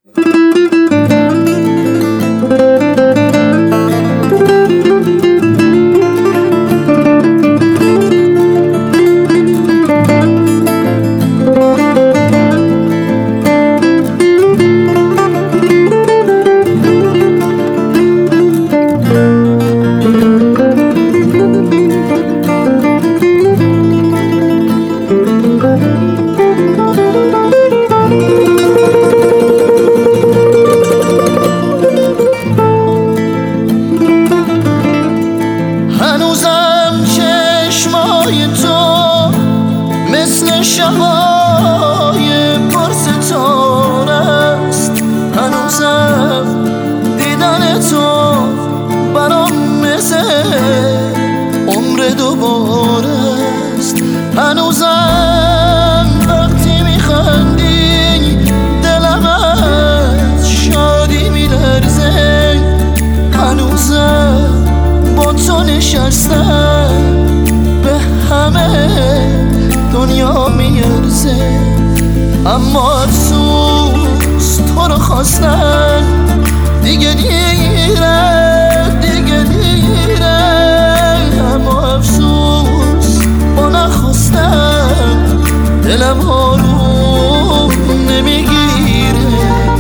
هنوزم چشمای تو مثل شبای پرستاره است، هنوزم دیدن تو برام مثل عمر دوباره است، هنوزم وقتی میخندی دلم از شادی میلرزه، هنوزم با تو نشستم به همه دنیا میارزه، اما افسوس تو رو خواستن دیگه دیره، دیگه دیره، اما افسوس با نخواستن دلم آروم نمیگیره،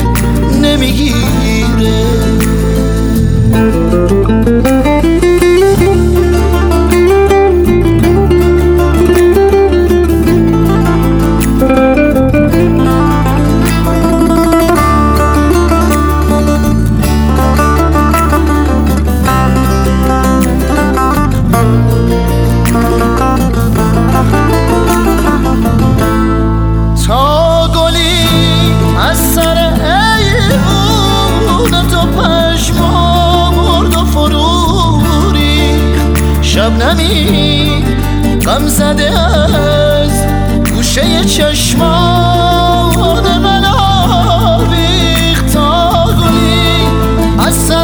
نمیگیره. شبنمی غم زده از گوشه چشمان من آویخت، تا گلی از سر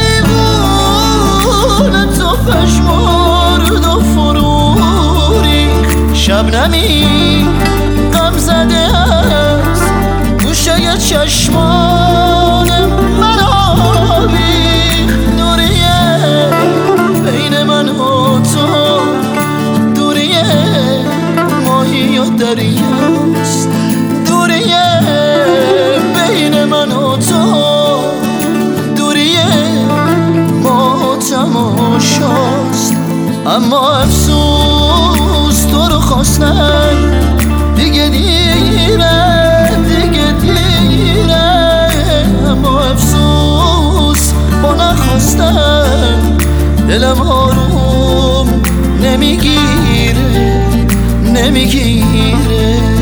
ایوون تو پشمرد و فرو ریخت، شبنمی غم زده از گوشه چشمان من آویخت، دوریه بین من و تو، دوریه ماهی و دریاست، دوریه بین من و تو، دوریه ما و تماشاست، اما افسوس تو رو خواستن دیگه دیره، دیگه دیره، اما افسوس با نخواستن دلم آروم نمیگیره، نمیگیره.